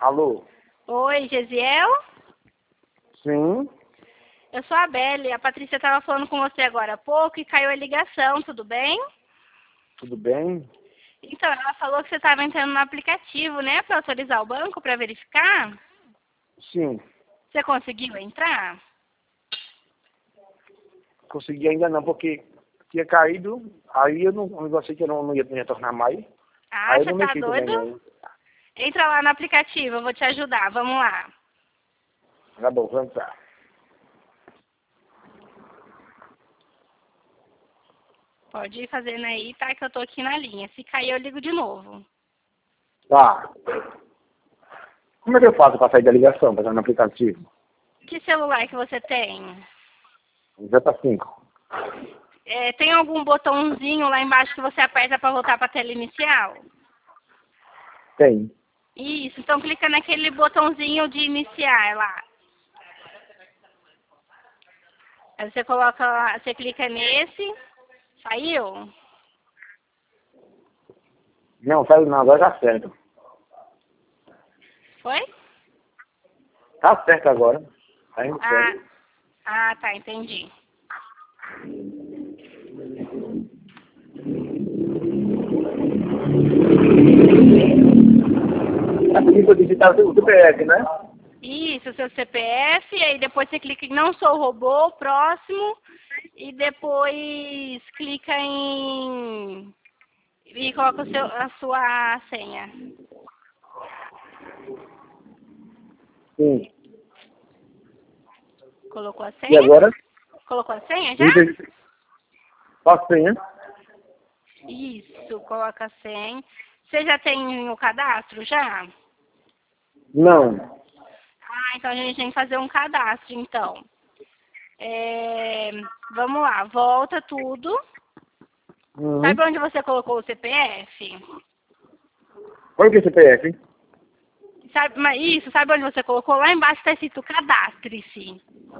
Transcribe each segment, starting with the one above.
Alô? Oi, Gesiel? Sim, Eu sou a Belle. A Patrícia estava falando com você agora há pouco e caiu a ligação, tudo bem? tudo bem? Então, ela falou que você estava entrando no aplicativo, né, para autorizar o banco para verificar. Sim, Você conseguiu entrar? consegui ainda não, porque tinha caído, aí eu não achei que eu não ia retornar mais, Ah, aí eu você não tá mexi também doido? não. Entra lá no aplicativo, eu vou te ajudar. Vamos lá. Tá bom, vamos entrar. Pode ir fazendo aí, tá? Que eu tô aqui na linha. Se cair, eu ligo de novo. Tá. Como é que eu faço para sair da ligação, para estar no aplicativo? Que celular que você tem? Z5. Tem algum botãozinho lá embaixo que você aperta para voltar para a tela inicial? Tem. Isso, então clica naquele botãozinho de iniciar lá. Aí você coloca lá, você clica nesse. Saiu? Não, saiu não, agora tá certo. Foi? Tá certo agora. Tá indo Ah, certo. tá, entendi. Aqui vou digitar o CPF, né? Isso, seu CPF, aí depois você clica em não sou robô, próximo, e depois clica em e coloca a sua senha. Sim. Colocou a E senha? agora? Colocou a senha já? Posso senha? Isso, coloca a senha. Você já tem o cadastro já? Não. Então a gente tem que fazer um cadastro, então. Vamos lá, volta tudo. Uhum. Sabe onde você colocou o CPF? Olha o que é CPF? Sabe onde você colocou? Lá embaixo está escrito cadastre-se.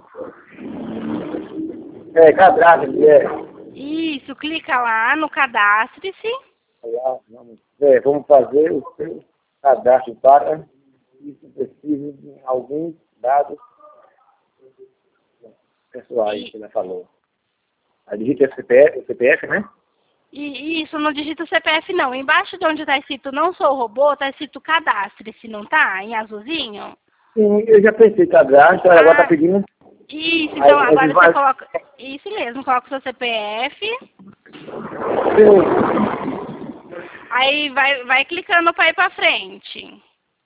É, cadastro, é. Isso, clica lá no cadastre-se. Vamos fazer o seu cadastro para isso precisa de alguns dados pessoais, que ela falou. A digita o CPF, né? E isso, não digita o CPF não. Embaixo de onde está escrito não sou robô, está escrito cadastre-se, não tá? Em azulzinho? Sim, eu já pensei cadastro, ela agora tá pedindo. Isso, então Aí agora você vai. coloca. Isso mesmo, coloca o seu CPF. Sim. Aí vai clicando para ir para frente.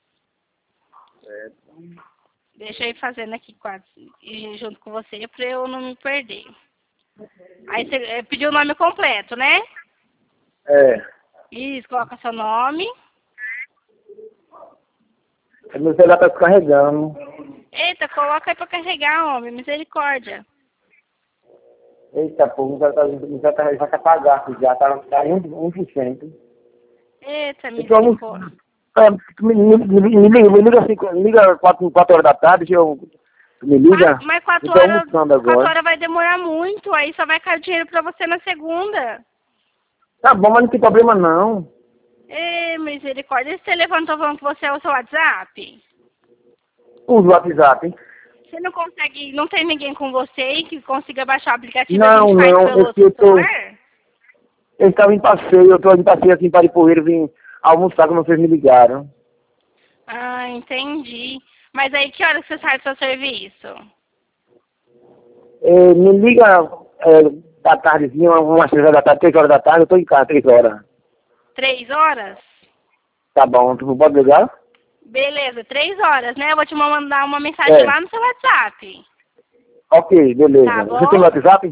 Deixa eu ir fazendo aqui quase junto com você para eu não me perder. Aí você pediu o nome completo, né? É. Isso, coloca seu nome. Meu celular tá descarregando. Eita, coloca aí para carregar, homem, misericórdia. Eita, pô, já tá pagado, já tá em 1%. Eita, Então, misericórdia. me liga assim, me liga 4 horas da tarde, que me liga. Mas Eu tô almoçando quatro agora. horas vai demorar muito, aí só vai cair dinheiro para você na segunda. Tá bom, mas não tem problema não. Misericórdia. Esse telefone tá falando que você é o seu WhatsApp? Usa o WhatsApp, hein? Você não consegue, não tem ninguém com você que consiga baixar o aplicativo e a Não, gente faz pelo eu outro celular? eu estava em passeio, eu tô em passeio aqui em Paripoeiro, vim almoçar quando vocês me ligaram. Ah, entendi. Mas aí que hora que você sai do seu serviço? Me liga da tardezinha, umas 3 horas da tarde, 3 horas da tarde, eu tô em casa, 3 horas. 3 horas? Tá bom, tu pode ligar? Beleza, 3 horas, né? Eu vou te mandar uma mensagem lá no seu WhatsApp. Ok, beleza. Tá Você bom? tem WhatsApp?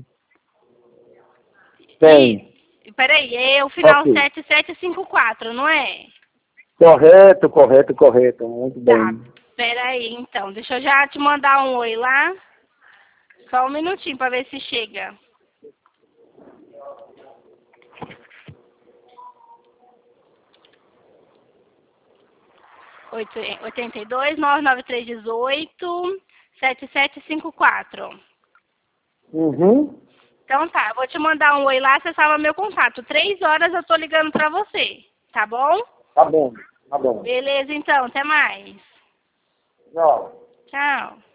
Tem. Peraí, é o final Ok. 7754, não é? Correto. Muito Tá, bem. peraí então. Deixa eu já te mandar um oi lá. Só um minutinho pra ver se chega. 82-99318-7754. Uhum. Então tá, eu vou te mandar um oi lá, você salva meu contato. 3 horas eu tô ligando pra você, tá bom? Tá bom. Beleza, então, até mais. Tchau. Tchau.